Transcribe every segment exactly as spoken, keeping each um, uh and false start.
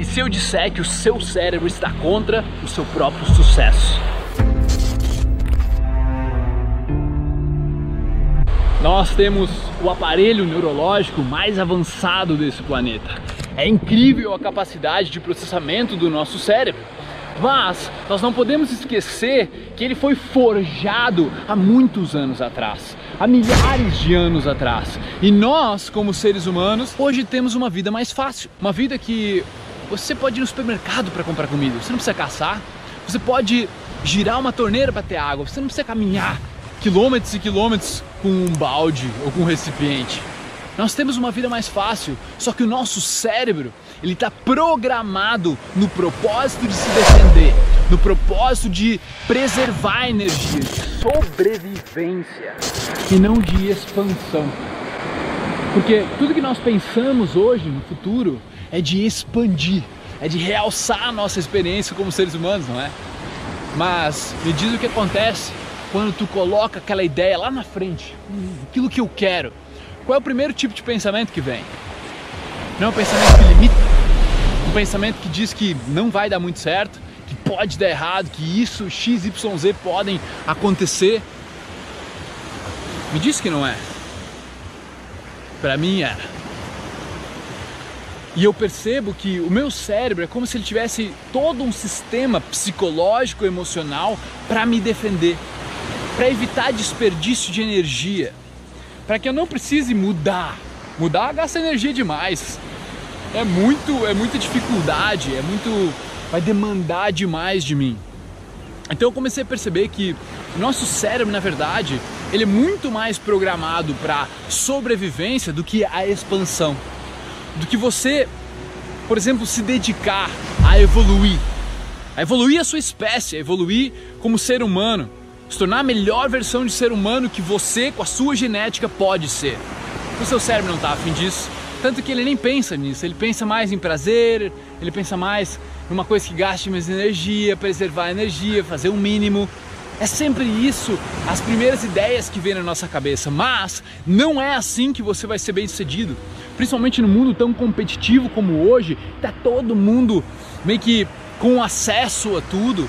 E se eu disser que o seu cérebro está contra o seu próprio sucesso? Nós temos o aparelho neurológico mais avançado desse planeta. É incrível a capacidade de processamento do nosso cérebro. Mas nós não podemos esquecer que ele foi forjado há muitos anos atrás, há milhares de anos atrás. E nós, como seres humanos, hoje temos uma vida mais fácil. Uma vida que você pode ir no supermercado para comprar comida, você não precisa caçar. Você pode girar uma torneira para ter água, você não precisa caminhar quilômetros e quilômetros com um balde ou com um recipiente. Nós temos uma vida mais fácil, só que o nosso cérebro, ele está programado no propósito de se defender, no propósito de preservar a energia, de sobrevivência e não de expansão. Porque tudo que nós pensamos hoje no futuro é de expandir, é de realçar a nossa experiência como seres humanos, não é? Mas me diz o que acontece quando tu coloca aquela ideia lá na frente, aquilo que eu quero. Qual é o primeiro tipo de pensamento que vem? Não é um pensamento que limita, um pensamento que diz que não vai dar muito certo, que pode dar errado, que isso, X, Y, Z podem acontecer. Me diz que não é. Pra mim é. E eu percebo que o meu cérebro é como se ele tivesse todo um sistema psicológico, emocional para me defender, para evitar desperdício de energia, para que eu não precise mudar. Mudar gasta energia demais. É muito, é muita dificuldade, é muito, vai demandar demais de mim. Então eu comecei a perceber que o nosso cérebro, na verdade, ele é muito mais programado para sobrevivência do que a expansão. Do que você, por exemplo, se dedicar a evoluir. A evoluir a sua espécie, a evoluir como ser humano. Se tornar a melhor versão de ser humano que você, com a sua genética, pode ser. O seu cérebro não está afim disso. Tanto que ele nem pensa nisso. Ele pensa mais em prazer, ele pensa mais numa coisa que gaste mais energia, preservar a energia, fazer o mínimo. É sempre isso, as primeiras ideias que vêm na nossa cabeça. Mas não é assim que você vai ser bem sucedido. Principalmente no mundo tão competitivo como hoje, tá todo mundo meio que com acesso a tudo.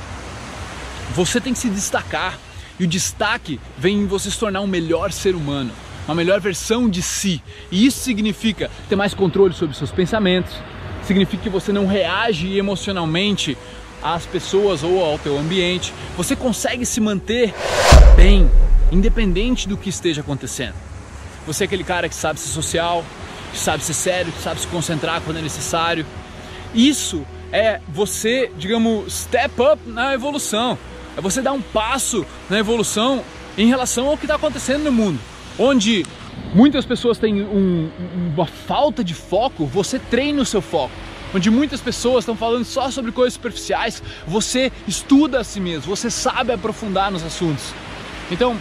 Você tem que se destacar. E o destaque vem em você se tornar um melhor ser humano, uma melhor versão de si. E isso significa ter mais controle sobre seus pensamentos, significa que você não reage emocionalmente às pessoas ou ao teu ambiente. Você consegue se manter bem, independente do que esteja acontecendo. Você é aquele cara que sabe ser social, que sabe ser sério, que sabe se concentrar quando é necessário. Isso é você, digamos, step up na evolução. É você dar um passo na evolução em relação ao que está acontecendo no mundo. Onde muitas pessoas têm um, uma falta de foco, você treina o seu foco. Onde muitas pessoas estão falando só sobre coisas superficiais, você estuda a si mesmo, você sabe aprofundar nos assuntos. Então,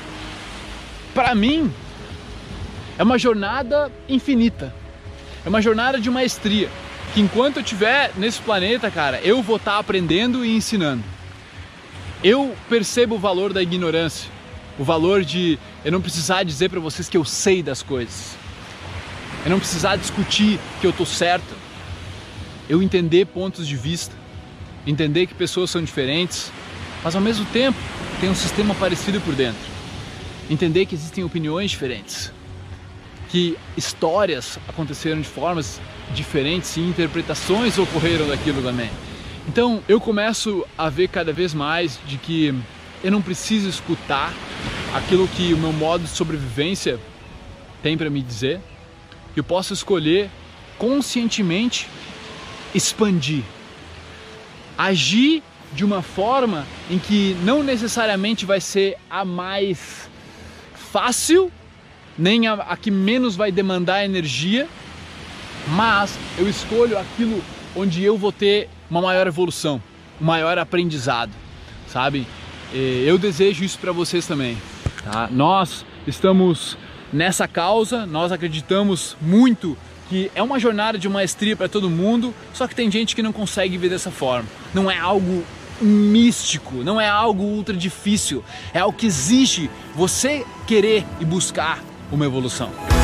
para mim, é uma jornada infinita. É uma jornada de maestria. Que enquanto eu estiver nesse planeta, cara, eu vou estar aprendendo e ensinando. Eu percebo o valor da ignorância, o valor de eu não precisar dizer para vocês que eu sei das coisas, eu não precisar discutir que eu tô certo, eu entender pontos de vista, entender que pessoas são diferentes, mas ao mesmo tempo tem um sistema parecido por dentro, entender que existem opiniões diferentes, que histórias aconteceram de formas diferentes e interpretações ocorreram daquilo também. Então eu começo a ver cada vez mais de que eu não preciso escutar aquilo que o meu modo de sobrevivência tem para me dizer, que eu posso escolher conscientemente expandir, agir de uma forma em que não necessariamente vai ser a mais fácil, nem a, a que menos vai demandar energia, mas eu escolho aquilo onde eu vou ter uma maior evolução, um maior aprendizado, sabe? Eu desejo isso para vocês também, tá? Nós estamos nessa causa, nós acreditamos muito que é uma jornada de maestria para todo mundo, só que tem gente que não consegue ver dessa forma. Não é algo místico, não é algo ultra difícil, é algo que exige você querer e buscar uma evolução.